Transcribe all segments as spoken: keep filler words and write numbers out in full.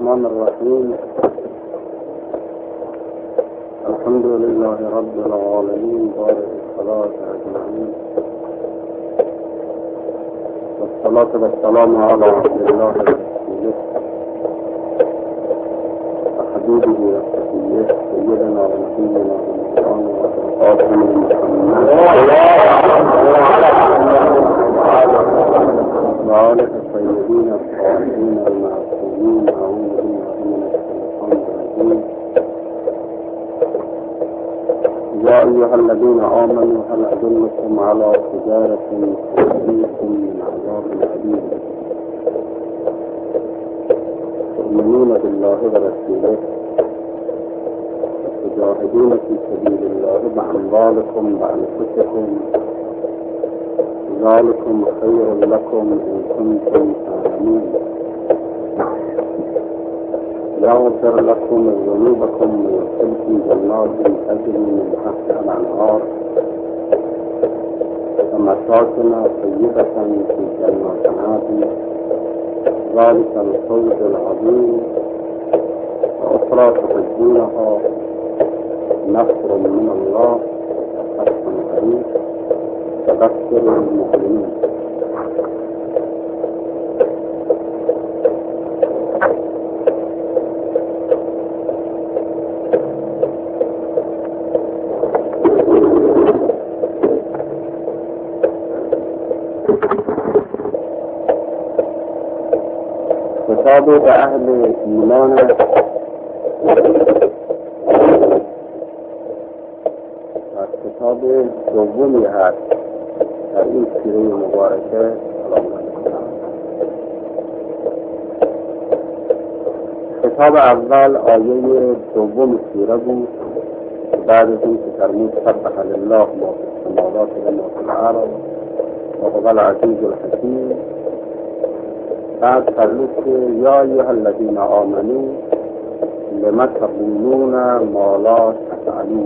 الرحمن الرحيم. الحمد لله رب العالمين بارئ الصلاة أجمعين، والصلاة والسلام على عبد الله ورسوله وحبيبه وصفيه سيدنا ونبينا ومولانا وخاتم محمد وآله الطيبين الطاهرين المعصومين. أعوذ بالله من الشيطان الرجيم. يا أيها الذين آمنوا هل أدلكم على تجارة تنجيكم من عذاب أليم تؤمنون بالله ورسوله وتجاهدون في سبيل الله بأموالكم وأنفسكم ذلكم خير لكم إن كنتم تعلمون يغفر لكم ذنوبكم ويدخلكم جنات تجري من تحتها الأنهار ومساكن طيبة في جنات عدن ذلك الفوز العظيم. وأخرى تحبونها نصر من الله وفتح قريب تبشر المؤمنين. خطاب به اهل ایمان و کتاب دومی هست در این سوره مبارکه. کتاب اول آیه دوم سوره بود. بعد از این که فرمود سبح لله ما فی السماوات و ما فی الارض و هو العزیز الحکیم. بعد فرمود که یا ایها الذین آمنوا لم تقولون ما لا تفعلون.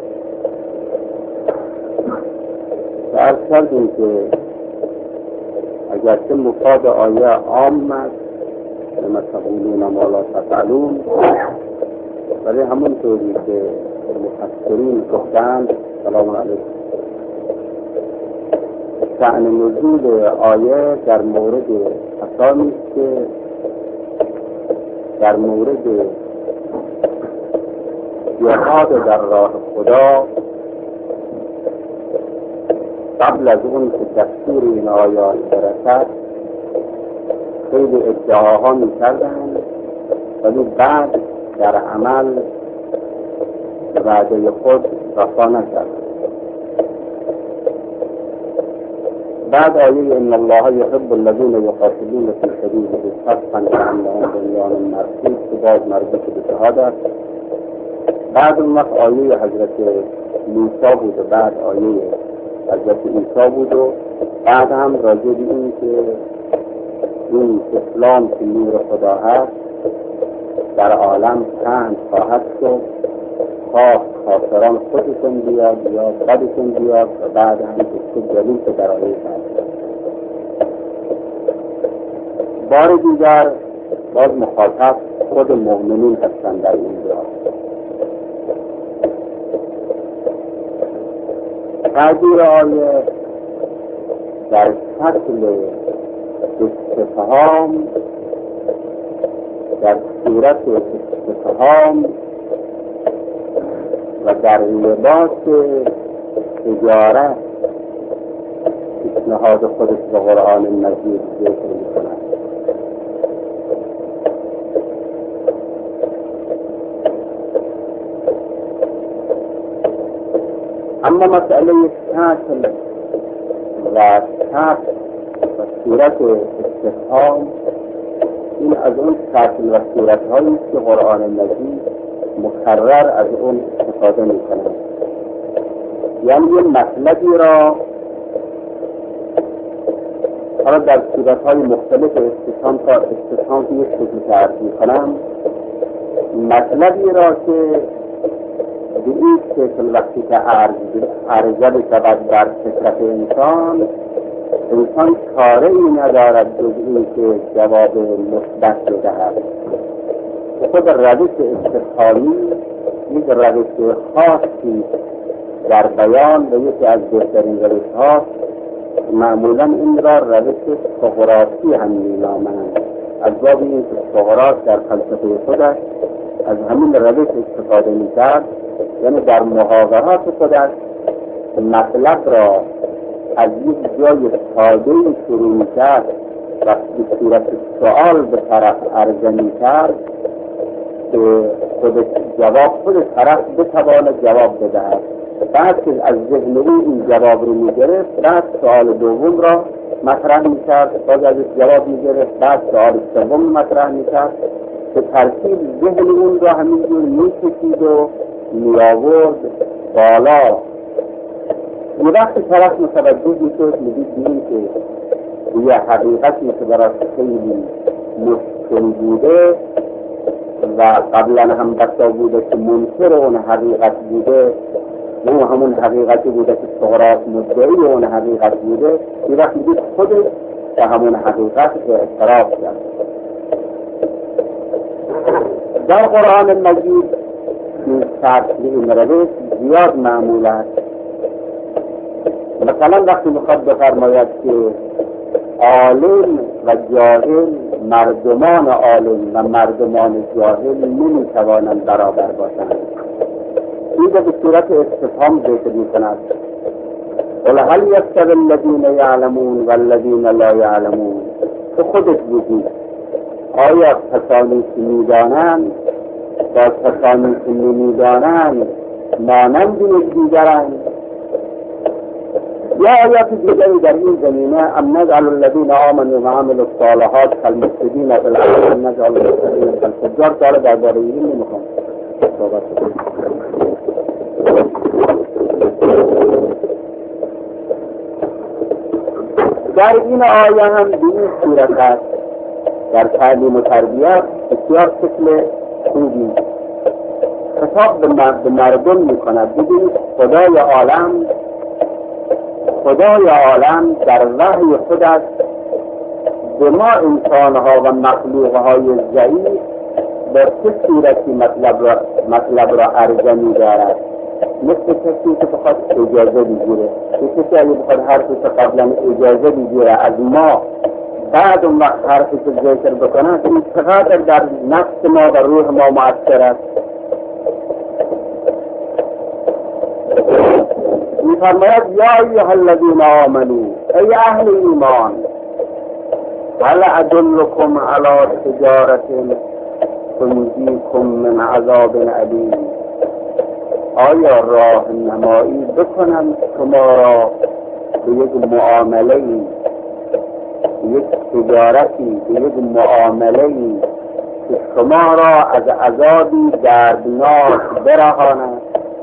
و عرض کردیم که اگرچه مفاد آیه عام است لم تقولون ما لا تفعلون، ولی همونطوری که مفسرین گفتند سلام علیکم شأن نزول آیه در مورد کسانی است که در مورد جهاد در راه خدا قبل از اون که دستور این آیات برسد خیلی ادعاها می‌کردند، ولی بعد در عمل وعده خود وفا نکردند. بعد آیه ان الله یحب الذین یقاتلون فی سبیله صفا کأنهم بنیان مرصوص که باز مربوط به جهاد است. بعد اون وقت آیه حضرت موسی بود و بعد آیه حضرت عیسی بود و بعد هم راجع به این که این اسلام که نور خدا هست در عالم پهن خواهد شد، خواه کافران خودشون بیاد یا بدشون بیاد و بعد هم که دلیل که در آیه هست. بار دیگر باز مخاطب خود مؤمنین هستند در اینجا. تقدیر آیه در شکل استفهام در صورت استفهام و در لباس تجارت پیشنهاد خودش به قرآن مجید ذکر می‌کند. اما مسئله شکل و شکل و صورت استفهام این از اون شکل و صورت هایی که قرآن مجید مکرر از اون استفاده می‌کنند. یعنی یه مطلبی را حالا در صورت‌های مختلف استفهام تا استفهام که یک شکل تعریف می‌کنم، مطلبی را که به این شکل وقتی که عرضه بشود در فکرت انسان انسان کاری ندارد جز این که جواب مثبت بدهد خود روش استفهامی یک روش خاصی در بیان و یکی از بهترین روش ها، معمولا این را روش سقراطی هم می‌نامند، از باب این که سقراط در فلسفه خودش از همین روش استفاده می‌کرد، یعنی در محاورات خودش مطلب را از یک جای ساده‌ای شروع می‌کرد و به صورت سؤال به طرف عرضه می‌کرد که خود جواب خود طرف بتواند جواب بدهد. بعد که از ذهن او این جواب رو می‌گرفت، بعد سؤال دوم را مطرح می‌کرد، باز از جواب می‌گرفت، بعد سؤال سوم مطرح می‌کرد که ترتیب ذهن اون را همینجور می‌کشید و می‌آورد بالا. یه وقتی طرف متوجه می‌شد می‌دید این که یه حقیقتی که براش خیلی مشکل بوده و قبلا هم بسا بوده که منکر اون حقیقت بوده، اون همون حقیقتی بوده که سقراط مدعی اون حقیقت بوده، یه وقت می‌دید خودش به همون حقیقت اعتراف کرد. در قرآن مجید این شرط این روش زیاد معمول است. مثلا وقتی میخواد بفرماید که عالم و جاهل، مردمان عالم و مردمان جاهل نمیتوانند برابر باشند، این به صورت استفهام ذکر میکند. قل هل یستوی الذین یعلمون والذین لا یعلمون، تو خودت بگو آیا کسانی که میدانند با کسانی که نمیدانند مانند یکدیگرند؟ یا آیات دیگری در این زمینه ام نجعل الذین آمنوا و عملوا الصالحات کالمفسدین فی الارض ام نجعل المتقین کالفجار. سوال درباره این نمیخوام صحبت کنم. در این آیه هم به این صورت است، در تعلیم و تربیت بسیار شکل خوبی خطاب به مردم میکند. ببینید خدای عالم خدای عالم در وحی خودش به ما انسانها و مخلوقهای ضعیف به چه صورتی مطلب را, مطلب را عرضه می‌دارد. مثل کسی که بخواد اجازه بگیره، مثل کسی اگه بخواد حرفی که قبلا اجازه بگیره از ما، بعد اون وقت حرفی که ذکر بکنه، این چقدر در نفس ما و روح ما مؤثر است. می‌فرماید یا ایها الذین آمنوا، ای اهل ایمان، هل ادلکم علی تجارة تنجیکم من عذاب علیم، آیا راه نمایی بکنم شما را به یک معامله‌ای، یک تجارتی، به یک معامله‌ای که شما را از عذابی دردناک برهاند.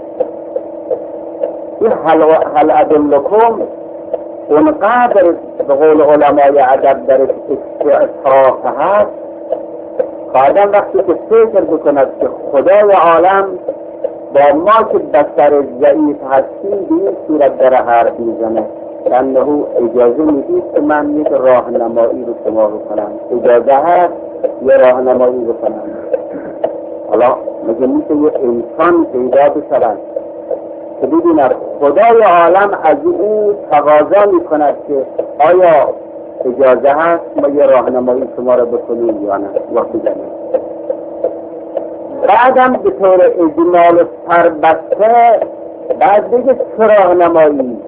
این هل ادلکم اونقدر به قول علمای ادب در استعصاف هست که آدم وقتی که فکر بکند که خدای عالم با ما که بسر ضعیف هستیم به این صورت در حرف میزنه، انه اجازه میدید که من یک راهنمایی رو شما بکنم، اجازه هست یه راهنمایی بکنم. حالا مگه میشه یه انسان پیدا بشود که ببیند خدای عالم از او تقاضا میکند که آیا اجازه هست ما یه راهنمایی شما رو بکنیم یا نه، وقتی بزنیم. بعدم به طور اجمال سربسته بعد بگه چه راهنمایی؟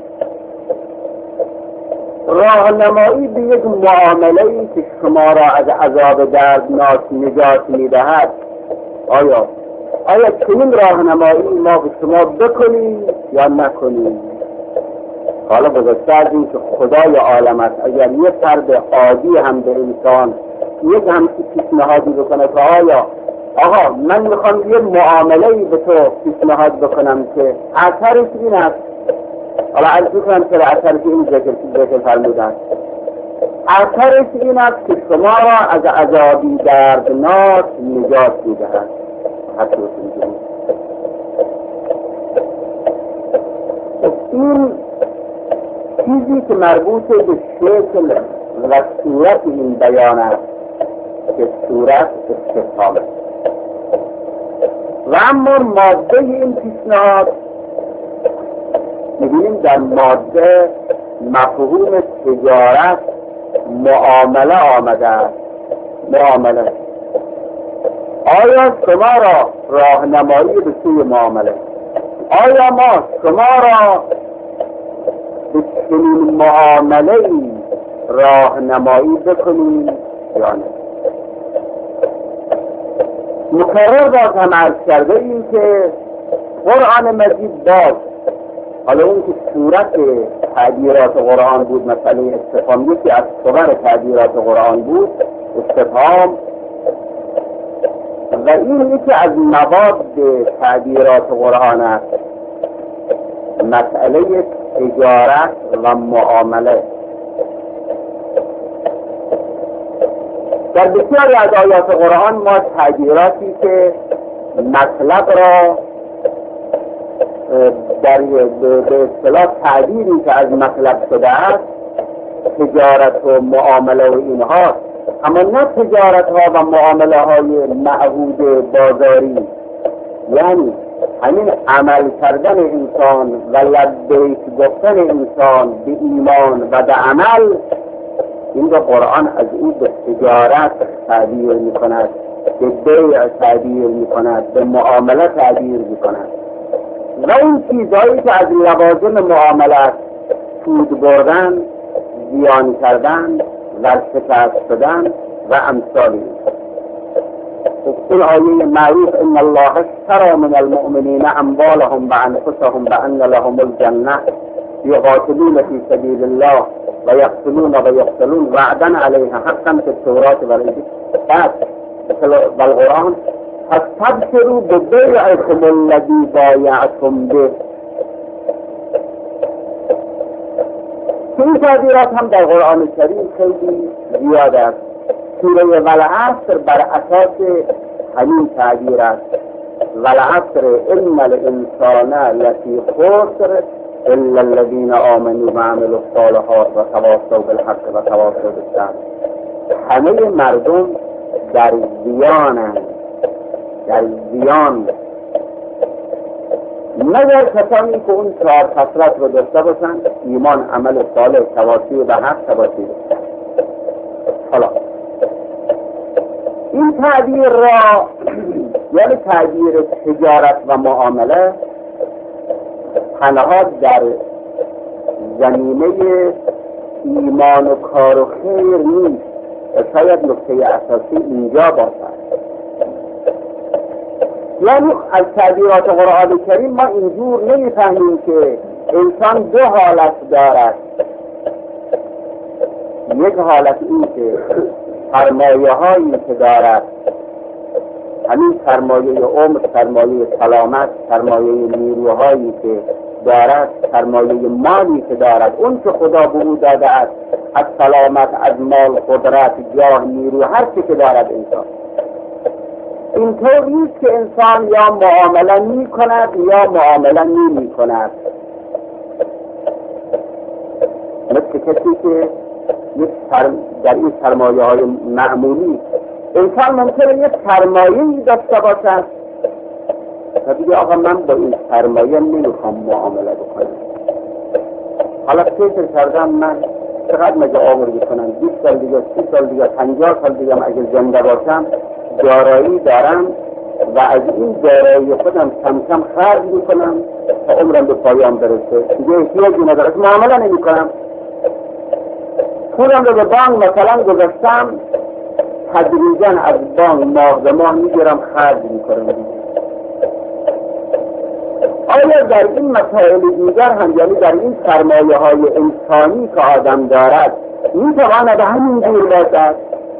راهنمایی به یک معامله‌ای که شما را از عذاب دردناک نجات میدهد. آیا آیا چنین راهنمایی ما به شما بکنیم یا نکنیم؟ حالا بزرگتر از این که خدای عالم است، اگر یک فرد عادی هم به انسان یک همچین پیشنهادی بکنه که آیا آقا من میخوام یه معامله‌ای به تو پیشنهاد بکنم که اثرش این است، حالا عرض میکنم که اثرش این ذکر ذکر فرمودن، اثرش این است که شما را از عذابی دردناک نجات میدهد. این چیزی که مربوط به شکل و صورت این بیان است که صورت استفهام است. اما ماده این پیشنهاد می‌بینیم در ماده مفهوم تجارت معامله آمده است. معامله آیا شما را راهنمایی به سوی معامله، آیا ما شما را به چنین معامله‌ای راهنمایی بکنیم یا نه؟ مکرر باز هم عرض کرده این که قرآن مجید باز، حالا اون که صورت تعبیرات قرآن بود، مسئله استفهام یکی از صور تعبیرات قرآن بود، استفهام، و این یکی از مواد تعبیرات قرآن است، مسئله تجارت و معامله. در بسیاری از آیات قرآن ما تعبیراتی که مطلب را در به اصطلاح تعبیری که از مطلب شده است تجارت و معامله و اینها، اما نه تجارت ها و معامله های معهود بازاری، یعنی همین عمل کردن انسان و لبیک گفتن انسان به ایمان و به عمل، این رو قرآن از این به تجارت تعبیر می کند، به بیع تعبیر می کند، به معامله تعبیر می کند. و این چیزهایی که از لوازم معاملات سود بردن، زیان کردن، ورشکست شدن و امثالی. این آیه معروف ان الله اشتری من المؤمنین اموالهم و انفسهم بان لهم الجنه یقاتلون فی سبیل الله و یقتلون و یقتلون وعدا علیه حقا فی التوراة والانجیل و القرآن فاستبشروا ببیعکم الذی بایعتم به. این تعبیرات هم در قرآن کریم خیلی زیاد است. سوره والعصر بر اساس همین تعبیر است. والعصر ان الانسان لفی خسر الا الذین آمنوا و عملوا الصالحات و تواصوا بالحق و تواصوا بالصبر. همه مردم در زیانند، در زیان، مگر کسانی که اون چهار خصلت رو داشته باشند: ایمان، عمل صالح، تواصی به حق، تواصی به صبر. حالا این تعبیر را یعنی تعبیر تجارت و معامله تنها در زمینه ایمان و کار و خیر نیست و شاید نکته اساسی اینجا باشد. یعنی از تعبیرات قرآن کریم ما اینجور نمیفهمیم که انسان دو حالت دارد. یک حالت این که سرمایه هایی که دارد، همین سرمایه عمر، سرمایه سلامت، سرمایه نیروهایی که دارد، سرمایه مالی که دارد، اون که خدا به او داده است، از سلامت، از مال، قدرت، جاه، نیرو، هر چی که دارد انسان. اینطور نیست که انسان یا معامله می کند یا معامله نمی کند. مثل کسی که در این سرمایه های معمولی انسان ممکنه یک سرمایه‌ای داشته باشد و بگه آقا من با این سرمایه نمیخوام معامله بکنم. حالا فکر کردم من چقدر مگه عمر بکنم، بیست سال دیگه، سی سال دیگه، پنجاه سال دیگه اگه زنده باشم دارایی دارم و از این دارایی خودم کم کم خرج میکنم تا عمرم به پایان برسه، دیگه احتیاجی ندارم، معامله نمیکنم. پولم رو به بانک مثلا گذاشتم، تدریجاً از بانک ماه به ماه میگیرم خرج میکنم. آیا در این مسائل دیگر هم، یعنی در این سرمایه های انسانی که آدم دارد، میتواند همین جور باشد؟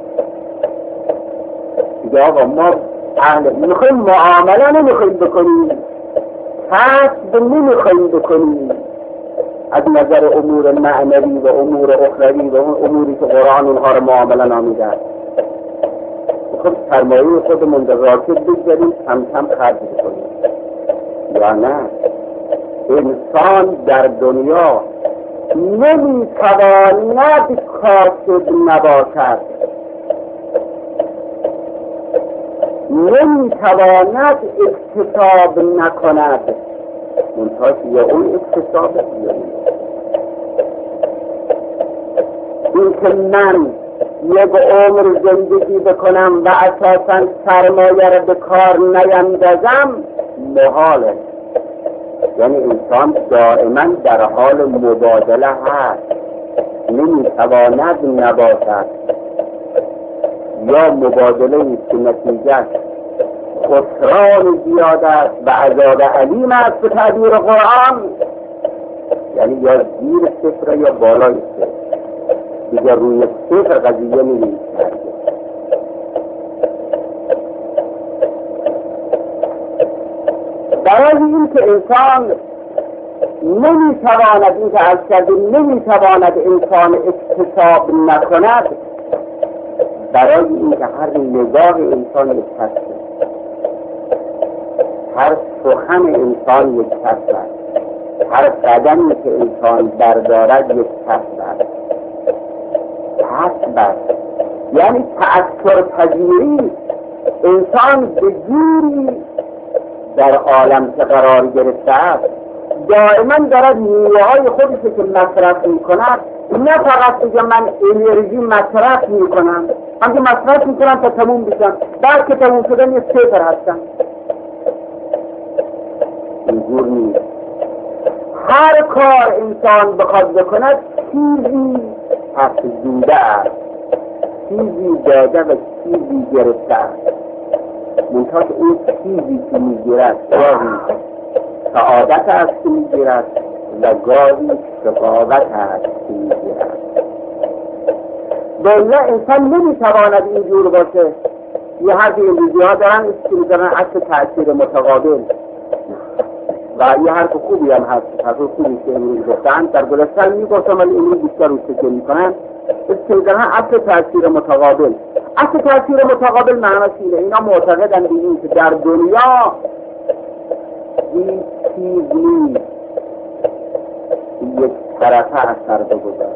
دیگه آقا ما اهل میخوایم معامله نمیخوایم بکنیم، کسب نمیخوایم بکنیم از نظر امور معنوی و امور اخروی و اموری که قرآن اونها رو معامله نامیده است. خب سرمایه خودمون در راکد بگذاریم، کم کم خرج بکنیم. یا نه، انسان در دنیا نمیتواند کاسب نباشد. نمیتواند اکتساب نکند، منتها یا اون اکتساب یا این. این که من یک عمر زندگی بکنم و اساساً سرمایه را به کار نیندازم محاله. یعنی انسان دائما در حال مبادله هست، نمیتواند نباشد. یا مبادله است که نتیجه خسران زیاد است و عذاب علیم است به تعبیر قرآن، یعنی یا زیر صفر یا بالای صفر، دیگر روی صفر قضیه نمی‌نویسد. برای این که انسان نمیتواند، این که از کردیم نمیتواند انسان اکتساب نکند، برای این که هر نگاه انسان یک کسب، هر سخن انسان یک کسب است، هر قدمی که انسان بردارد یک کسب است. کسب است یعنی تأثیر پذیری. انسان به جوری در عالم که قرار گرفته است دائما دارد نیروهای خودش که مصرف میکند. نه فقط دیگه من انرژی مصرف میکنم، هم که مصرف میکنم تا تموم بشم، بعد که تموم شدن یه صفر هستم. اینجور نیست. هر کار انسان بخواد بکند چیزی افزوده است، چیزی داده و چیزی گرفته است. منتها که اون چیزی که میگیرد گاهی سعادت است که میگیرد و گاهی شقاوت است که میگیرد. بله انسان نمیتواند اینجور باشه. یه حرفی امروزی ها دارن که میزنن عکس تأثیر متقابل و یه حرف خوبی هم هست. حرف خوبی که امروز گفتن در گذشته میگفتم ولی امروز بیشتر روش تکیه میکنن، که میزنن عکس تأثیر متقابل. عکس تأثیر متقابل معنیش اینه، اینا معتقدن به این که در دنیا هیچ چیز نیست یک طرفه اثر بگذارد.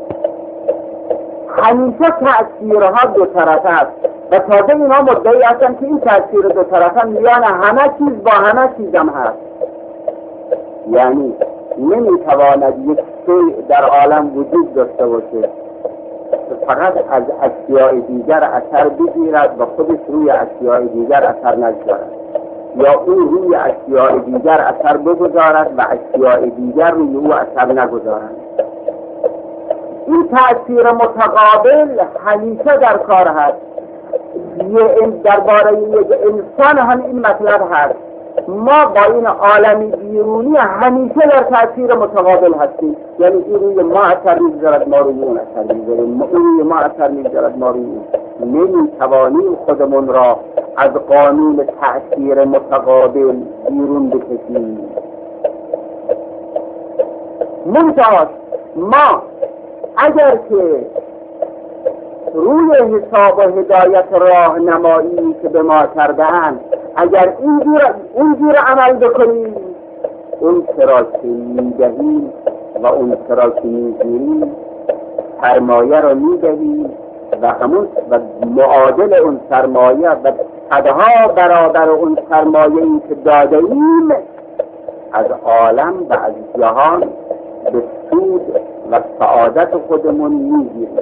همیشه تأثیرها دو طرفه است و تازه اینا مدعی هستن که این تأثیر دو طرفه میان همه چیز با همه چیز هم هست. یعنی نمیتواند یک شیء در عالم وجود داشته باشه فقط از اشیاء دیگر اثر بگیرد و خودش روی اشیاء دیگر اثر نگذارد، یا اون روی اشیاء دیگر اثر بگذارد و اشیاء دیگر روی او اثر نگذارد. این تأثیر متقابل همیشه در کار هست. درباره یک انسان هم این مطلب هست. ما با این عالمی بیرونی همیشه در تأثیر متقابل هستیم، یعنی این روی ما اثر میگذارد ما روی اون اثر میگذاریم، اون روی ما اثر میگذارد ما روی اون. نمیتوانیم خودمون را از قانون تأثیر متقابل بیرون بکشیم. منتها ما اگر که روی حساب و هدایت راهنمایی که به ما کرده‌اند اگر اینجور اینجور عمل بکنیم، اون چرا که میدهیم و اون چرا که میگیریم سرمایه را میدهیم و همون و معادل اون سرمایه و صدها برابر اون سرمایه‌ای که داده‌ایم از عالم و از جهان به سود و سعادت خودمون میگیریم.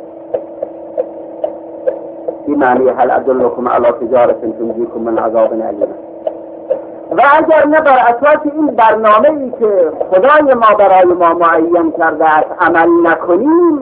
این معنی هل ادلکم علی تجارت تنجیکم من عذاب علیم. و اگر نه بر اساس این برنامه ای که خدای ما برای ما معین کرده است عمل نکنیم،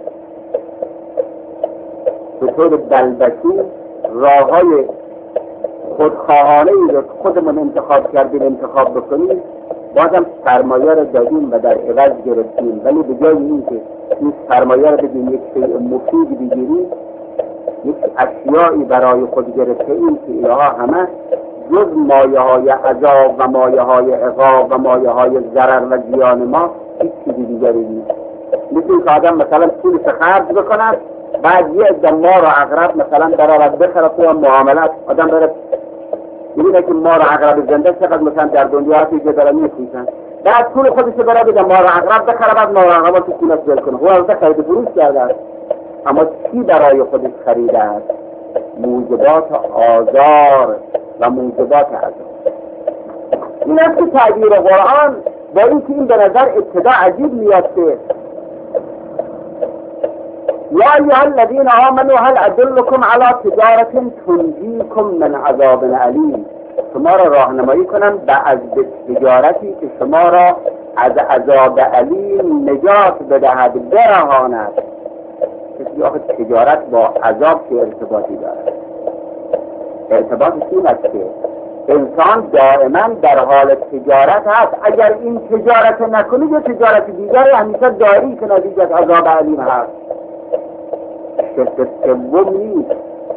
به طور بلبشی راه های خودخواهانه ای رو خودمون انتخاب کردیم انتخاب بکنیم، بازم سرمایه رو دادیم و در عوض گرفتیم، ولی به جای این که این سرمایه رو بدیم یک شیء مفید بگیریم، یک اشیایی برای خود گرفته این که اینها همه جز مایه های عذاب و مایه های عقاب و مایه های ضرر و زیان ما هیچ چیزی دیگری نیست. مثل این که آدم مثلا پولش خرج بکند، بعد یه عده مار و عقرب مثلا برآورد بخره تو معاملات، آدم بره میبینه که مار و عقرب زنده چقدر مثلا در دنیا هستی که دارن میفروشن، بعد پول خودش برای بده مار و عقرب بخره، بعد مار و عقرب تو پولش ول کنه. هو از خرید فروش کرده است، اما چی برای خودش خریده است؟ موجبات آزار و موجبات عذاب. این است که تعبیر قرآن با اینکه این به نظر ابتدا عجیب میاد که یا ایها الذین آمنوا هل ادلکم علی تجارة تنجیکم من عذاب علیم، شما را راهنمایی کنم به از تجارتی که شما را از عذاب علیم نجات بدهد، برهاند. کسی آخه تجارت با عذاب که ارتباطی دارد؟ ارتباطی این است که انسان دائما در حال تجارت هست. اگر این تجارت نکنید یا تجارت دیگری همیشه داری که نتیجه عذاب علیم هست. شرط سوم نیست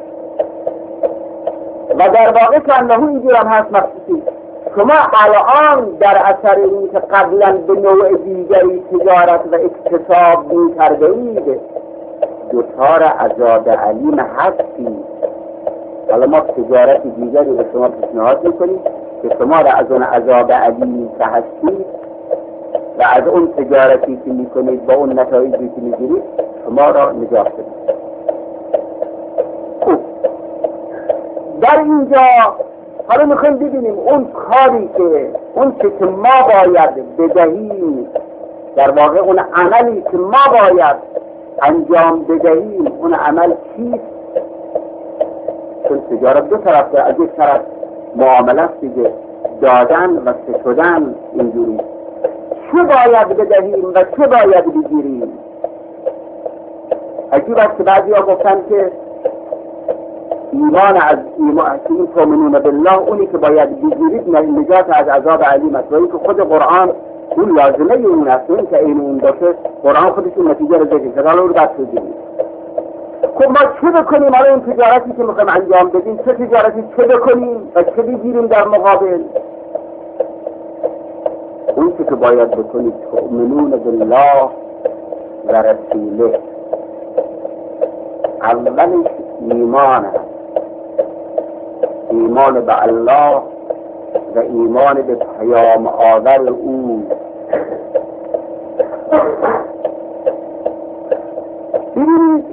و در واقع کنده اینجور هم هست مخصوصی. شما الان در اثر این که قبلا به نوع دیگری تجارت و اکتساب می کرده اید دوچار عذاب علیم هستید. حالا ما تجارت دیگری به شما پیشنهاد میکنیم که شما را از اون عذاب علیم که هستید و از اون تجارتی که میکنید با اون نتایجی که میگیرید شما را نجات بدید. در اینجا حالا میخوایم ببینیم اون کاری که اون چه که ما باید بدهیم، در واقع اون عملی که ما باید انجام بدهیم اون عمل چیست؟ چون تجارت دو طرف داره. از یک طرف معامله است دیگه، دادن و ستودن اینجوری. چه باید بدهیم و چه باید بگیریم؟ عجیب است که بعضی ها گفتن که ایمان از ایمان این تؤمنون بالله اونی که باید بگیرید نجات از عذاب علیم است، و این که خود قرآن اون لازمه اون است. این که این اون باشه قرآن خودش اون نتیجه رو ذکر کرده. حالا اون رو بعد بگیرید. خب ما چه بکنیم؟ حالا این تجارتی که میخوایم انجام بدیم چه تجارتی چه بکنیم و چه بگیریم در مقابل؟ اون که باید بکنید تؤمنون بالله و رسوله. اولش ایمان است، ایمان به الله و ایمان به پیام آور او. ببینید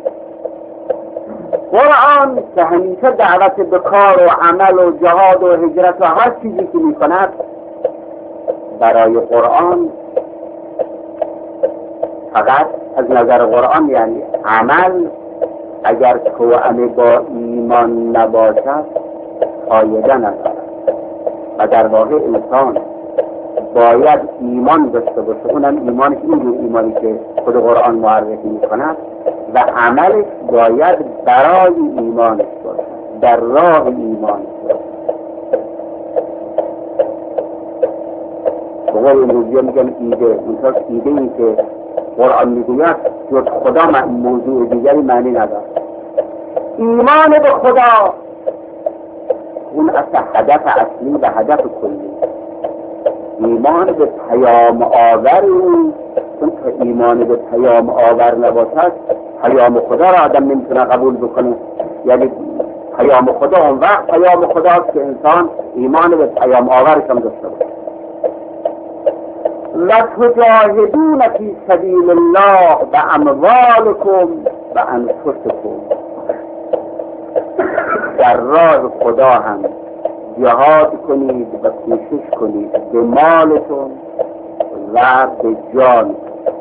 قرآن که همیشه دعوت به کار و عمل و جهاد و هجرت و هر چیزی که می کند، برای قرآن فقط از نظر قرآن یعنی عمل اگر توأم با ایمان نباشد فایده ندارد. و در واقع انسان باید ایمان داشته باشه، اونم ایمانش اینجور ایمانی که خود قرآن معرفی میکند، و عملش باید برای ایمانش باشه، در راه ایمانش باشه. بقول امروزی میگن ایده، اینطور ایده این که قرآن میگوید جز خدا موضوع دیگری معنی نداره. ایمان به خدا اون اصلا هدف اصلی و هدف کلی. ایمان به پیام آور اون، چون که ایمان به پیام آور نباشد پیام خدا را آدم نمیتونه قبول بکنه. یعنی پیام خدا اون وقت پیام خداست که انسان ایمان به پیام آورش هم داشته باشه. لتجاهدون فی سبیل الله باموالکم و انفسکم. در راه خدا هم جهاد کنید و کوشش کنید به مالتون و به جان.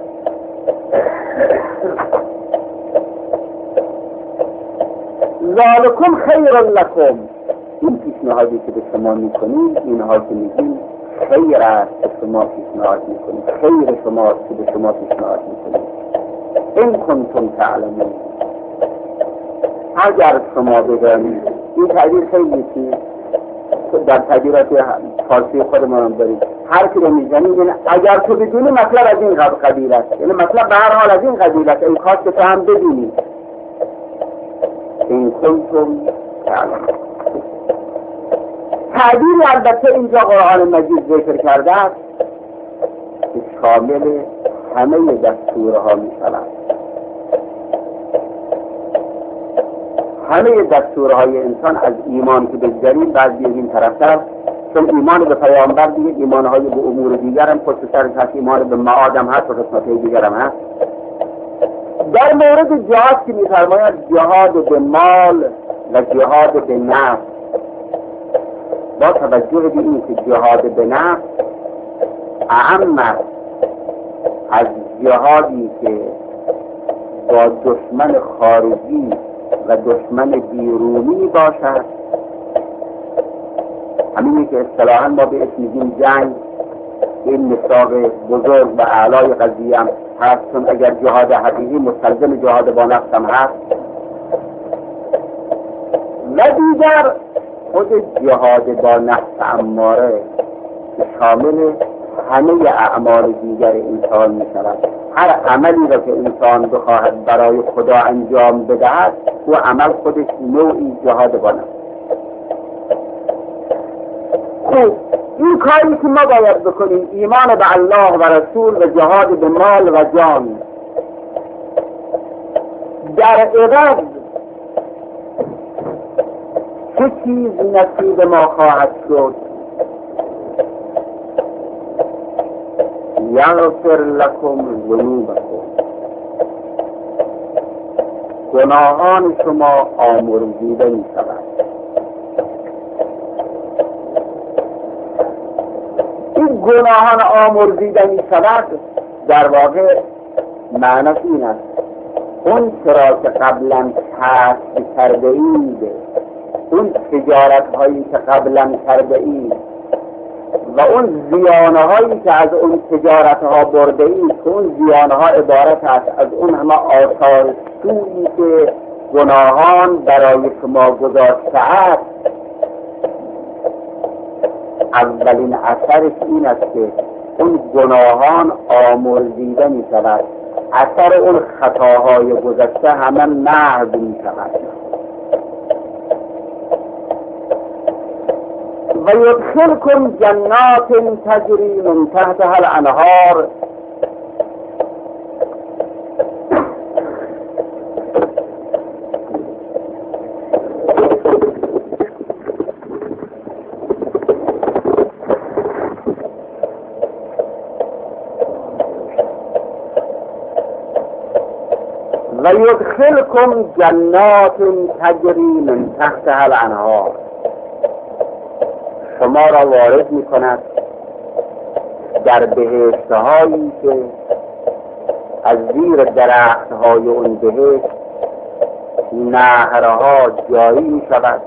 ذالکم خیر لکم. این پیشنهادی که به شما میکنید، اینها که میگیم خیر است که شما پیشنهاد میکنید، خیر شما که به شما پیشنهاد میکنید. این کنتم تعلمون، اگر شما بدانید. این تعبیر خیلی چیز در تعبیرات فارسی خودمان هم داریم. هر کی رو میزنید این اگر تو بدونی مطلب از این قبیل است، یعنی مطلب به هر حال از این قبیل است. این خواست که تو هم بدونی. این کنتم تعلمون. تعبیری البته اینجا قرآن مجید ذکر کرده است که شامل همه دستورها می شود. همه دستورهای انسان از ایمان که بگذاریم بعد بیاد این طرفتر، چون ایمان به پیامبر دیگه ایمانهای به امور دیگر هم پشت سرش هست، ایمان به معاد هم هست و قسمتهای دیگر هم هست. در مورد جهاد که می‌فرماید جهاد به مال و جهاد به نفس، با توجه به این که جهاد به نفس اهم از جهادی که با دشمن خارجی و دشمن بیرونی باشد. همینی که اصطلاحاً ما به اسم میگیم جنگ، این مصداق بزرگ و اعلای قضیه هم هست، چون اگر جهاد حقیقی مستلزم جهاد با نفس هم هست. و دیگر خود جهاد با نفس اماره شامل همه اعمال دیگر انسان می شود. هر عملی را که انسان بخواهد برای خدا انجام بدهد، او عمل خودش نوعی جهاد با نفس. خب این کاری که ما باید بکنیم، ایمان به الله و رسول و جهاد به مال و جان، در عوض چه چیز نصیب ما خواهد شد؟ یغفر لکم ذنوبکم، گناهان شما آمرزیده می شود. این گناهان آمرزیده می شود در واقع معنی این است: اون چرا که قبلا کسب کرده اید، اون تجارت هایی که قبلا کرده اید و اون زیانه هایی که از اون تجارت ها برده اید، که اون زیانه ها عبارت است از اون همه آثار سوئی که گناهان برای شما گذاشته است. اولین اثرش این است که اون گناهان آمرزیده می شود، اثر اون خطاهای گذشته همه محو می شود. و یدخلکم جنات تجری من تحتها الانهار، و یدخلکم جنات تجری من تحتها الانهار، شما را وارد می کند در بهشت‌هایی که از زیر درخت‌های اون بهشت نهرها جاری می شود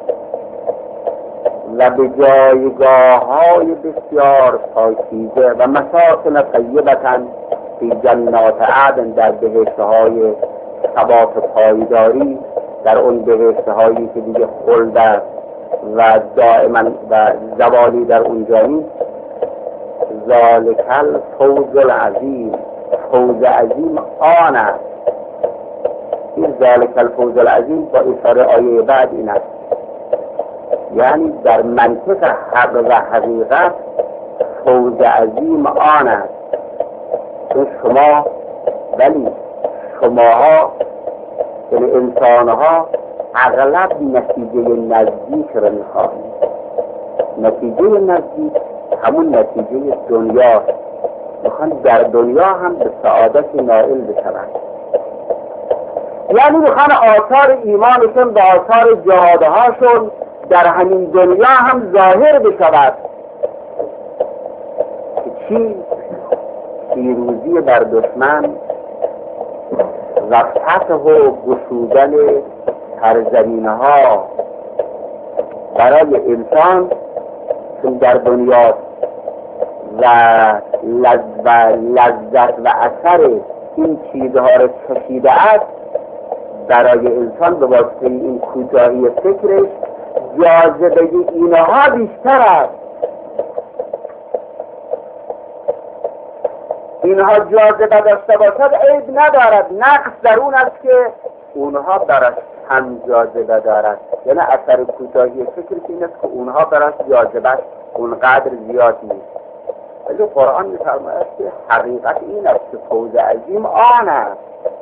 و به جایگاه‌های بسیار پاکیزه و مساکن طیبة فی جنات عدن، در بهشت‌های ثبات پایداری، در اون بهشت‌هایی که دیگه خلد است و دائما و زوالی در اونجا نیست. ذالک الفوز العظیم، فوز عظیم آن است. این ذالک الفوز العظیم با اشاره آیه بعد این است، یعنی در منطق حق و حقیقت فوز عظیم آن است. چون شما ولی شماها یعنی انسانها اغلب نتیجه نزدیک را میخواهید. نتیجه نزدیک همون نتیجه دنیا، میخوان در دنیا هم به سعادت نائل بشوند. یعنی میخوان آثار ایمانشون به آثار جهادهاشون در همین دنیا هم ظاهر بشود. چی؟ پیروزی بر دشمن و فتح و گشودن سرزمین‌ها برای انسان، چون در دنیا و لذت و اثر این چیزها را چشیده است، برای انسان به واسطه این کوتاهی فکرش جاذبه اینها بیشتر است. اینها جاذبه داشته باشد عیب ندارد، نقص در اون است که اونها براش هم جاذبه دارد. یعنی اثر کوتاهی فکر این است که اونها براش جاذبه اونقدر زیاد نیست. ولی قرآن می‌فرماید که حقیقت این است که فوز عظیم آن است،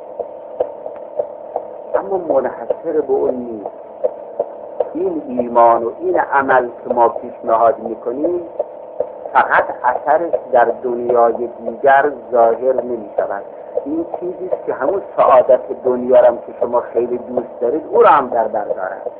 اما منحصر به اون نیست. این ایمان و این عمل که ما پیشنهاد میکنیم فقط اثرش در دنیای دیگر ظاهر نمی شود. این چیزیست که همون سعادت دنیا را که شما خیلی دوست دارید او را هم در بر دارد.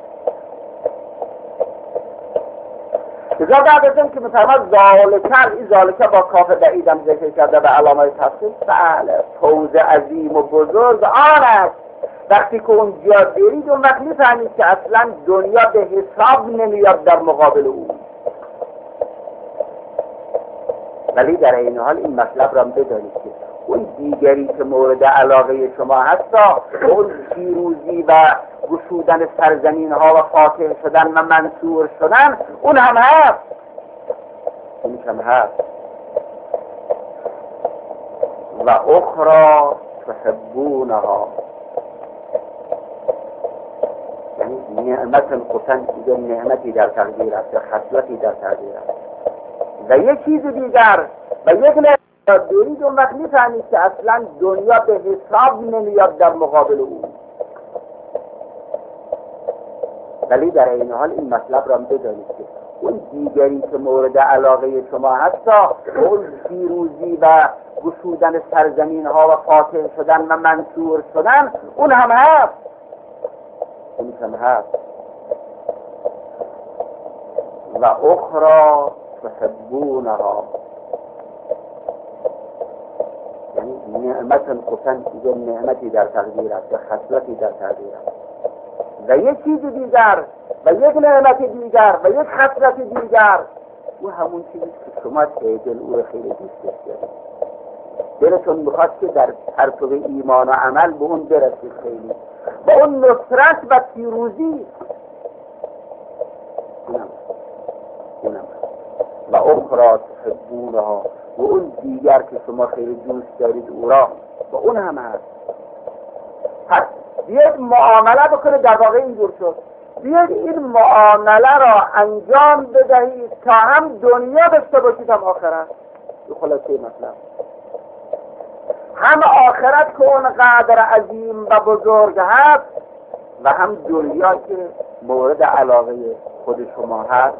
لذا بعد از این که می‌فرماد ذالکر، این ذالکر با کاف بعیدم ذکر کرده به علامه تفصیل، بله فوز عظیم و بزرگ آن است وقتی که اونجا برید اون وقت می‌فهمید که اصلا دنیا به حساب نمیاد در مقابل او. ولی در این حال این مطلب را بدانید که اون دیگری که مورد علاقه شما هست، اون پیروزی و گشودن سرزمین ها و فاتح شدن و منصور شدن، اون هم هست، اون هم هست. و اخرى تحبونها، یعنی نعمت قطن دیگر نعمتی در تقدیر است یا خصلتی در تقدیر است. و یک چیز دیگر و یک نعمت دارید اون وقت میفهمید که اصلا دنیا به حساب نمیاد در مقابل او. ولی در این حال این مطلب را بدانید که اون دیگری که مورد علاقه شما هست، اون پیروزی و گشودن سرزمین ها و فاتح شدن و منصور شدن، اون هم هست، اون هم هست. و اخرى تحبونها، یعنی نعمت قطن دیگر نعمتی در تقدیر است یا خصلتی در تقدیر است. و یک چیز دیگر و یک نعمت دیگر و یک خصلت دیگر، او همون چیزی که شما دل او رو خیلی دوست دارید. دلتون میخواد که در پرتو ایمان و عمل به اون برسید خیلی، و اون نصرت و پیروزی اونم اونم و اخرى تحبونها، و اون دیگر که شما خیلی دوست دارید او را، و اون هم هست. پس بیاید معامله بکنه، در واقع اینجور شد، بیاید این معامله را انجام بدهید تا هم دنیا داشته باشید هم آخرت. به خلاصه مطلب هم آخرت که اونقدر عظیم و بزرگ هست و هم دنیا که مورد علاقه خود شما هست.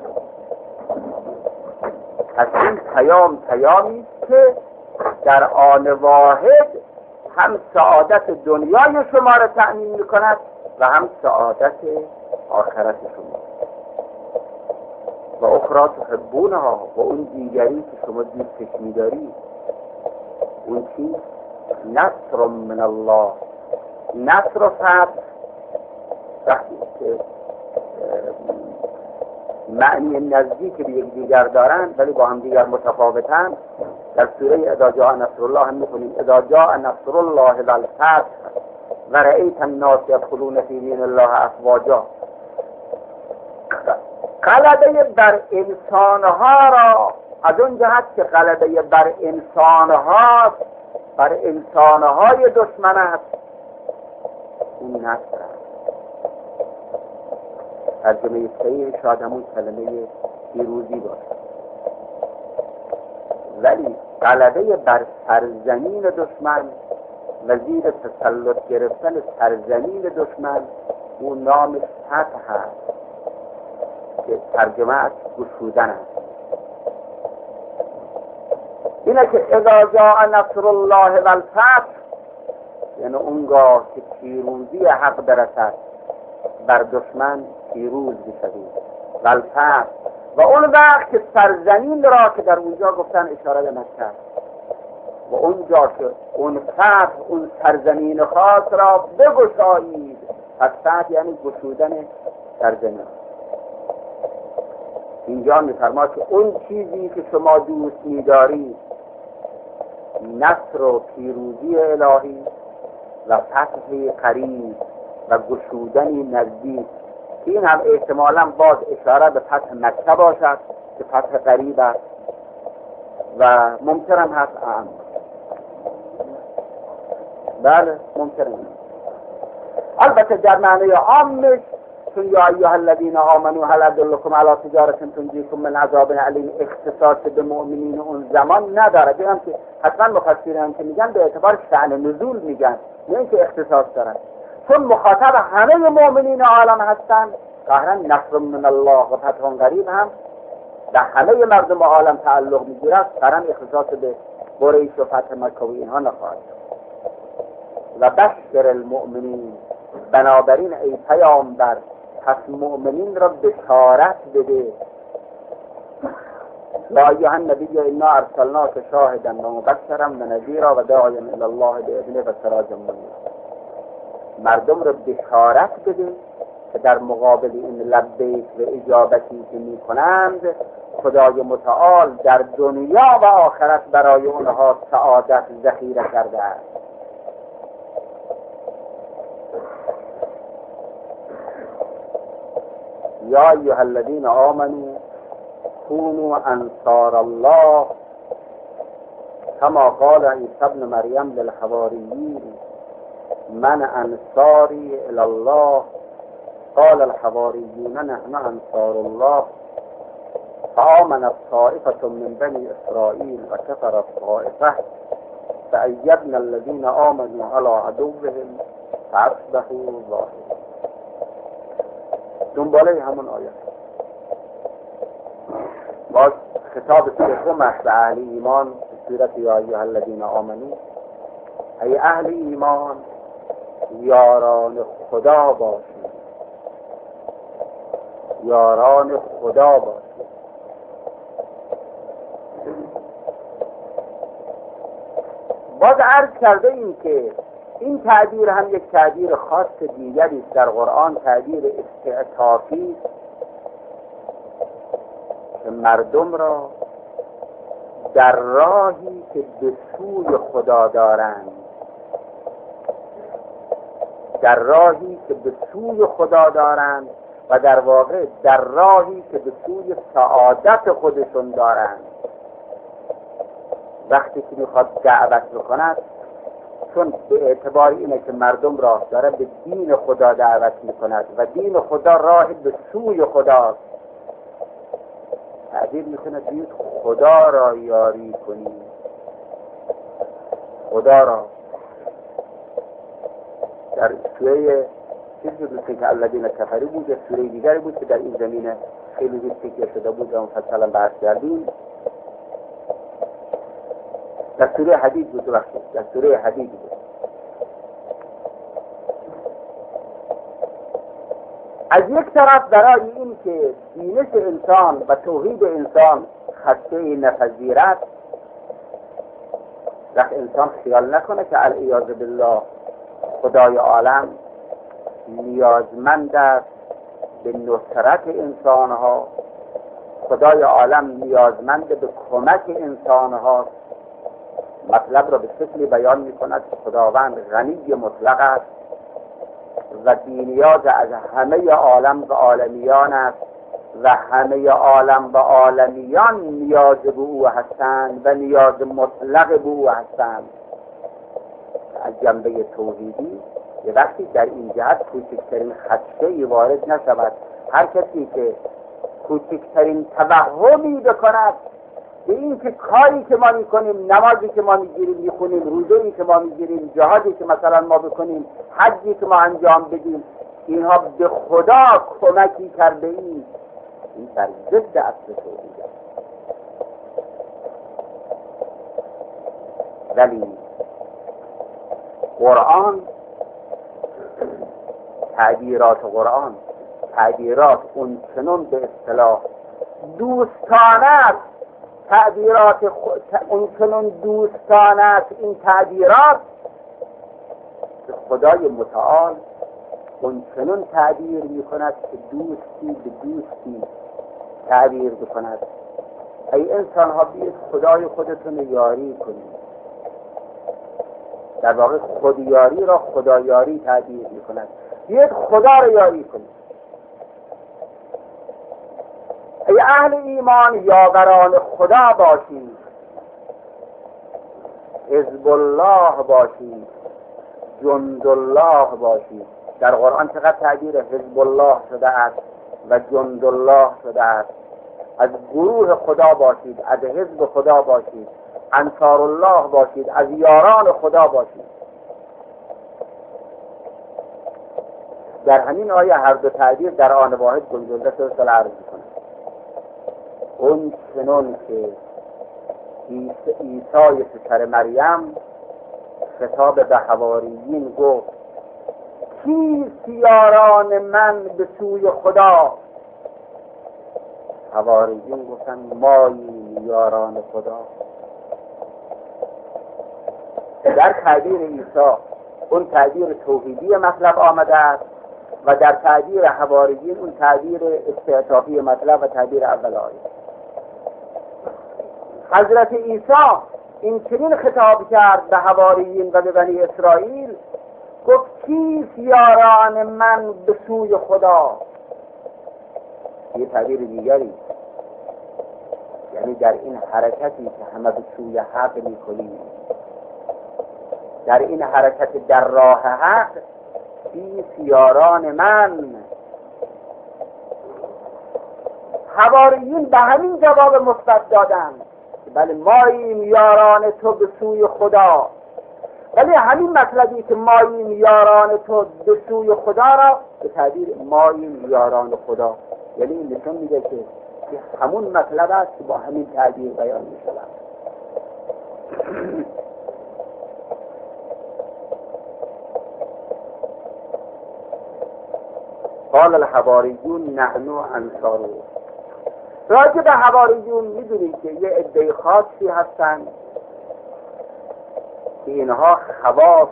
پس این پیام پیامی که در آن واحد هم سعادت دنیای شما را تأمین میکند و هم سعادت آخرت شما. و اخرى تحبونها، و اون دیگری که شما دوستش می‌دارید، اون چیز نصر من الله، نصر و فتح وقتی که معنی نزدیک به یک دیگر دارند ولی با هم دیگر متفاوتند. در سوره اذا جاء نصر الله هم می‌خونیم اذا جاء نصر الله والفتح و رأیت الناس يدخلون فی دین الله افواجا. غلبه بر انسانها را از اون جهت که غلبه بر انسانها بر انسانهای دشمن است، این نصر است. ترجمه صحیح شاید همون کلمه پیروزی باشد. ولی غلبه بر سرزمین دشمن و زیر تسلط گرفتن سرزمین دشمن، اون نامش فتح است که ترجمه از گشودن است. اینه که اذا جاء نصر الله والفتح، یعنی اونگاه که پیروزی حق برسد بر دشمن پیروز بشوید، والفتح، و اون وقت که سرزمین را که در اونجا گفتن اشاره به مکه، و اونجا که اون فتح اون سرزمین خاص را بگشایید. پس فتح یعنی گشودن سرزمین. اینجا می‌فرماید که اون چیزی که شما دوست می‌دارید، نصر و پیروزی الهی و فتح قریب و گشودنی نزدیک، که این هم احتمالاً باز اشاره به فتح مکه باشد که فتح قریب است و ممکن هم هست اعم. بله ممکن هم. البته در معنی عامش، چون یا ایها الذین آمنوا هل ادلکم علی تجارة تنجیکم من عذاب علیم اختصاص به مؤمنین اون زمان نداره. دیدم که حتما مفسرین که میگن به اعتبار شأن نزول میگن، نه اینکه اختصاص دارن، چون مخاطب همه مؤمنین عالم هستن. قهرن نصر من الله و فتح قریب هم در همه مردم عالم تعلق میگیرد، فرم اختصاص به قریش و فتح مکه و اینها نخواهد و بشر المؤمنین. بنابراین ای پیامبر پس مؤمنین را بشارت بده. یا ایها النبی انا ارسلناک شاهدا و مبشرا و نذیرا و داعیا الی الله باذنه و سراجا منیرا. مردم را بشارت بده که در مقابل این لبیک و اجابتی که می کنند خدای متعال در دنیا و آخرت برای اونها سعادت ذخیره کرده است. یا ایها الذین آمنوا کونوا انصار الله کما قال عیسی ابن مریم للحواریین من انصاری الی الله قال الحواریون نحن انصار الله فآمنت طائفة من بني اسرائیل و کفرت طائفة فأیدنا الذین آمنوا علی عدوهم فاصبحوا ظاهرین. دنباله همون آیه باز خطاب سوم است به اهل ایمان، صورت یا ایها الذین آمنوا، ای اهل ایمان یاران خدا باشید، یاران خدا باشید. باز عرض کرده ایم که این تعبیر هم یک تعبیر خاص دیگری است در قرآن، تعبیر استعطافی که مردم را در راهی که به سوی خدا دارند، در راهی که به سوی خدا دارند و در واقع در راهی که به سوی سعادت خودشون دارند، وقتی که میخواد دعوت بکند، چون به اعتبار اینه که مردم را داره به دین خدا دعوت میکند و دین خدا راه به سوی خداست، تعبیر میکنه بیاید خدا را یاری کنید، خدا را. در سوره چیزی دوستی که الذین کفروا بود، سوره دیگری بود که در این زمینه خیلی زیاد تکیه شده بود و مفصلا بحث کردیم. در سوره حدید بود، وقتی در سوره حدید بود. از یک طرف برای این که دینش انسان و توحید انسان خطه نپذیرد، وقت انسان خیال نکنه که العیاذ بالله خدای عالم نیازمند است به نصرت انسانها، خدای عالم نیازمند به کمک انسانها. مطلب را به شکلی بیان می کند که خداوند غنی مطلق است و بی‌نیاز از همه عالم و عالمیان است و همه عالم و عالمیان نیاز به او هستند و نیاز مطلق به او هستند. از جنبه توحیدی یه وقتی در این جهت کوچکترین خدشه‌ای وارد نشود، هر کسی که کوچکترین توهمی بکند به این که کاری که ما میکنیم، نمازی که ما میگیریم میخونیم، روزه‌ای که ما میگیریم، جهادی که مثلا ما بکنیم، حجی که ما انجام بدیم، اینها به خدا کمکی کرده ایم، این بر ضد اصل توحید است. ولی قرآن، تعبیرات قرآن، تعبیرات اون چنون به اصطلاح دوستانه است، تعبیرات خود اون چنون دوستانه است این تعبیرات که خدای متعال اون چنون تعبیر می کند که دوستی به دوستی تعبیر بکند. ای انسان ها بیاید خدای خودتون یاری کنید. در واقع خودیاری را خدایاری تعبیر می کند. بیاید خدا را یاری کنید. ای اهل ایمان یاوران خدا باشید، حزب الله باشید، جند الله باشید. در قرآن چقدر تعبیر حزب الله شده است و جند الله شده است. از گروه خدا باشید، از حزب خدا باشید، انصار الله باشید، از یاران خدا باشید. در همین آیه هر دو تعبیر در آن واحد گنجانده شده. سال عرض می‌کنم اون چنون که عیسی پسر مریم خطاب به حواریین گفت کیست یاران من به سوی خدا؟ حواریین گفتن ماییم یاران خدا. در تعبیر عیسی اون تعبیر توحیدی مطلب آمده است و در تعبیر حواریین اون تعبیر استعطافی مطلب و تعبیر اول آیه. حضرت عیسی این چنین خطاب کرد به حواریین و به بنی اسرائیل، گفت کیست یاران من به سوی خدا؟ یه تعبیر دیگری، یعنی در این حرکتی که همه به سوی حق می‌کنیم، در این حرکت در راه حق، کیست یاران من؟ حواریین به همین جواب مثبت دادند، بله ماییم یاران تو به سوی خدا. ولی همین مطلبی که ماییم یاران تو به سوی خدا را به تعبیر ماییم یاران خدا، یعنی این نشون میده که همون مطلب است که با همین تعبیر بیان میشود. قال الحواریون نحن انصار. راجع به حواریون میدونید که یه عده خاصی هستن که اینها خواص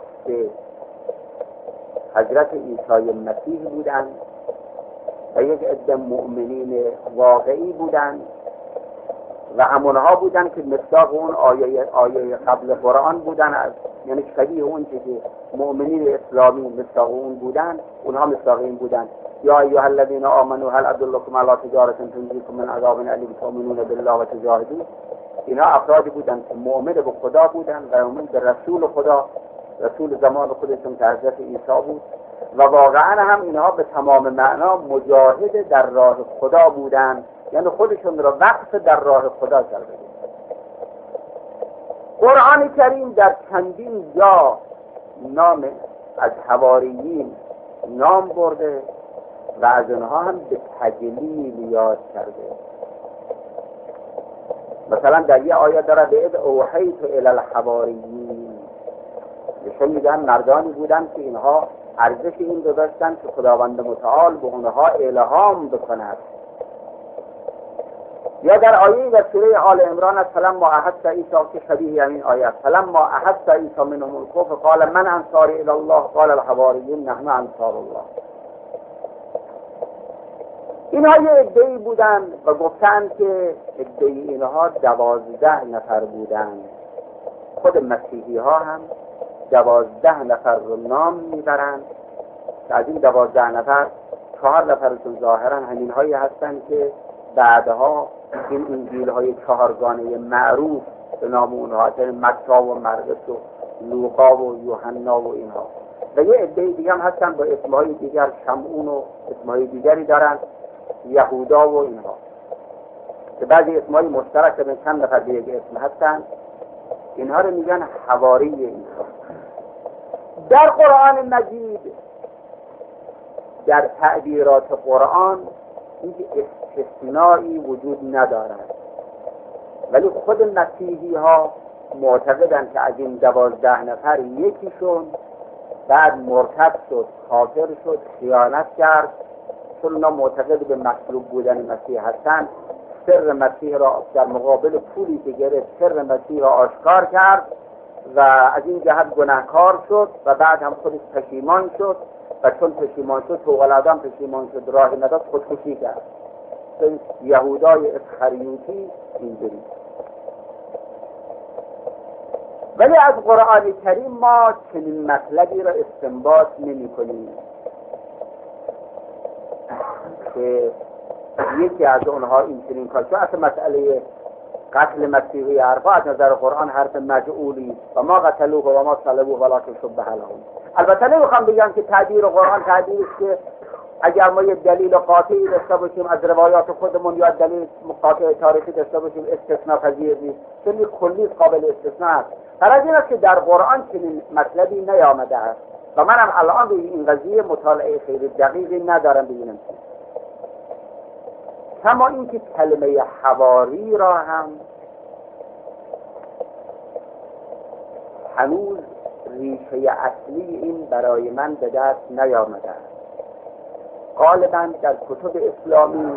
حضرت عیسی مسیح بودند و یک عده مؤمنین واقعی بودند و همونها بودند که مصداق اون آیه آیه قبل قرآن بودند، یعنی شبیه اون که مؤمنین اسلامی مصداق اون بودند، اونها مصداق این بودند. یا ایها الذین آمنوا هل ادلکم علی تجارة تنجیکم من عذاب علیم تؤمنون بالله و تجاهدون. اینا افرادی بودند که مؤمن به خدا بودند و مؤمن به رسول خدا، رسول زمان خودشون که حضرت عیسی بود، و واقعا هم اینها به تمام معنا مجاهد در راه خدا بودند، یعنی خودشون را وقف در راه خدا کرده بود. قرآن کریم در چندین جا نام از حواریین نام برده و از اونها هم به تجلیل یاد کرده. مثلا در یه آیه داره به اذ اوحیت الی الحواریین، نشون میدن مردانی بودن که اینها ارزش این رو داشتن که خداوند متعال به اونها الهام بکند. یا در آیه در سوره آل عمران فلما احس عیسی که شبیه همین آیه فلما احس عیسی منهم الکفر قال من انصاری الی الله قال الحواریون نحن انصار الله. اینها یه عده‌ای بودند و گفتند که عده اینها دوازده نفر بودند. خود مسیحی ها هم دوازده نفر رو نام میبرند که از این دوازده نفر چهار نفرشون ظاهرا همین هایی هستند که بعدها این انجیل های چهارگانه معروف به نام اونها هستند، متی و مرقس و لوقا و یوحنا و اینها، و یه عده دیگه هم هستن با اسمهای دیگر، شمعون و اسمهای دیگری دارن، یهودا و اینها، که بعضی اسمهای مشترک به چند نفر دیگه اسم هستن. اینها رو میگن حواری عیسی. در قرآن مجید در تعبیرات قرآن هیچ استثنایی وجود ندارد، ولی خود مسیحی ها معتقدند که از این دوازده نفر یکیشون بعد مرتد شد، کافر شد، خیانت کرد، چون اونا معتقد به مصلوب بودن مسیح هستند، سر مسیح را در مقابل پولی که گرفت سر مسیح را آشکار کرد و از این جهت گناهکار شد و بعد هم خودش پشیمان شد و چون پشیمان شد طوال آدم پشیمان شد، راه نداد، خودکشی کرد. یهودای اسخریوطی اینجوری. ولی از قرآن کریم ما چنین مطلبی را استنباط نمی کنیم که یکی از اونها این چنین کار، چون اصلا مسئله قتل مسیحی حرفا از نظر قرآن حرف مجعولی و ما قتلوه و ما صلبوه ولکن شبه لهم. البته نمیخوام بگم که تعبیر قرآن تعبیری است که اگر ما یه دلیل قاطعی داشته باشیم از روایات خودمون یا دلیل قاطع تاریخی داشته باشیم استثناء پذیر نیست، چون کلی قابل استثناء است. برای این است که در قرآن چنین مطلبی نیامده است و منم الان روی این قضیه مطالعه خیلی دقیقی ندارم ببینم کما اینکه کلمه حواری را هم هنوز ریشه اصلی این برای من به دست نیامده است. غالبا در کتب اسلامی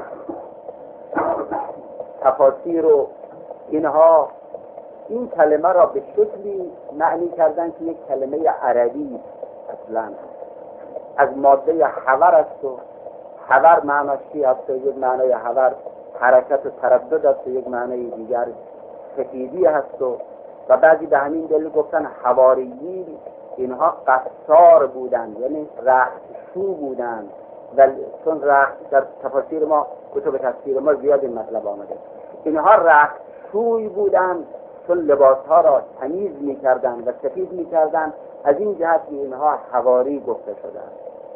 تفاسیر و اینها این کلمه را به شکلی معنی کردن که یک کلمه عربی اصلا از ماده حور است و حور معناش چی است؟ یک معنای حور حرکت و تردد است و یک معنای دیگر سفیدی هست و و بعضی به همین دلیل گفتن حواریین اینها قصار بودند، یعنی رختشو بودند. ولی چون رخت در تفاسیر ما کتب تفسیر ما زیاد این مطلب آمده، اینها رختشوی بودند چون لباسها را تمیز می‌کردند و سفید می‌کردند، از این جهت اینها حواری گفته شدند.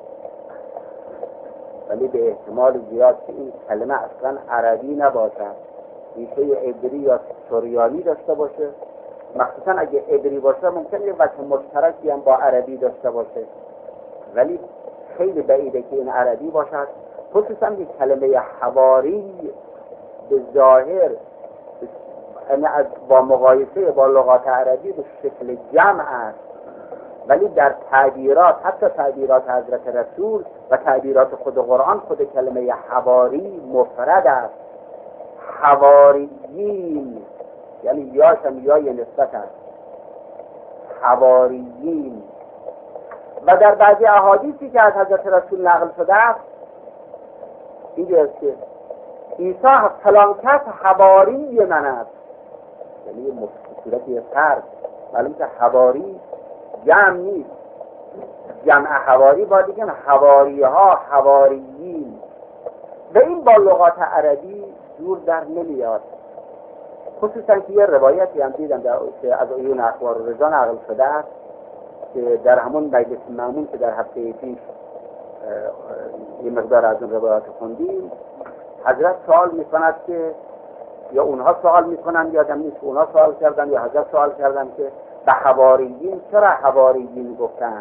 ولی به احتمال زیاد که این کلمه اصلا عربی نباشد، ریشه عبری یا سریانی داشته باشه. مخصوصا اگه عبری باشه ممکنه یه وجه مشترکی هم با عربی داشته باشه، ولی خیلی بعیده که این عربی باشد. خصوصا که کلمه حواری به ظاهر یعنی با مقایسه با لغات عربی به شکل جمع است، ولی در تعبیرات، حتی تعبیرات حضرت رسول و تعبیرات خود قرآن، خود کلمه حواری مفرد است. حواریین یعنی یاش هم یای نسبت است، حواریین. و در بعضی احادیثی که از حضرت رسول نقل شده است اینجاست که عیسی فلان کس حواری من است، یعنی صورتی فرد. معلوم که حواری جمع نیست، جمع حواری با دیگه حواری ها حواریین. و این با لغات عربی جور در نمیاد. خصوصا که یه روایتی هم دیدم که از عیون اخبار رضا نقل شده است که در همون مجلس مأمون که در هفته پیش یه مقدار از اون روایات خوندیم، حضرت سوال میکند که یا اونها سوال میکنن، یادم نیست اونها سوال کردن یا حضرت سوال کردن که به حواریین چرا حواریین گفتن.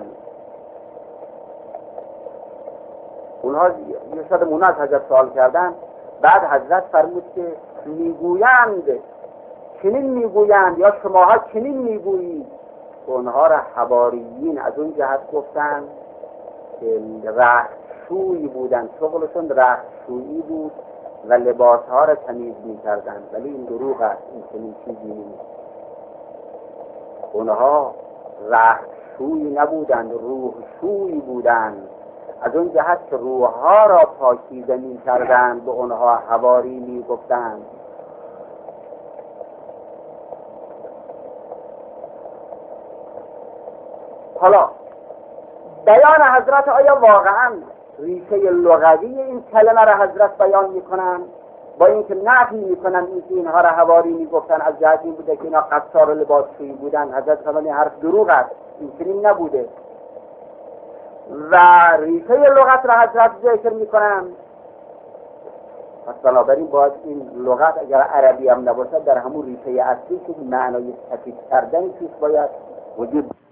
اونها یه شد اونها از حضرت سوال کردن، بعد حضرت فرمود که میگویند چنین میگویند یا شماها چنین میگویید. اونها را حواریین از اون جهت گفتن که رختشویی بودن، شغلشون رختشویی بود و لباسها را تمیز میکردن. ولی این دروغ است، این چنین چیزی نیست. اونها رختشویی نبودند، روحشویی بودند. از اون جهت که روحها را پاکیزه میکردند به اونها حواری میگفتند. حالا بیان حضرت آیا واقعا ریشه لغوی این کلمه را حضرت بیان میکنن با اینکه نفی میکنن این که اینها را حواری میگفتن از جهت این بوده که اینا قصار لباسشویی بودن؟ حضرت فرمودن حرف دروغ است، این چنین نبوده. و ریشه لغت را حضرت ذکر میکنن. پس بنابراین باید این لغت اگر عربی هم نباشد در همون ریشه اصلی که معنای تفسیر کردن توش باید وجود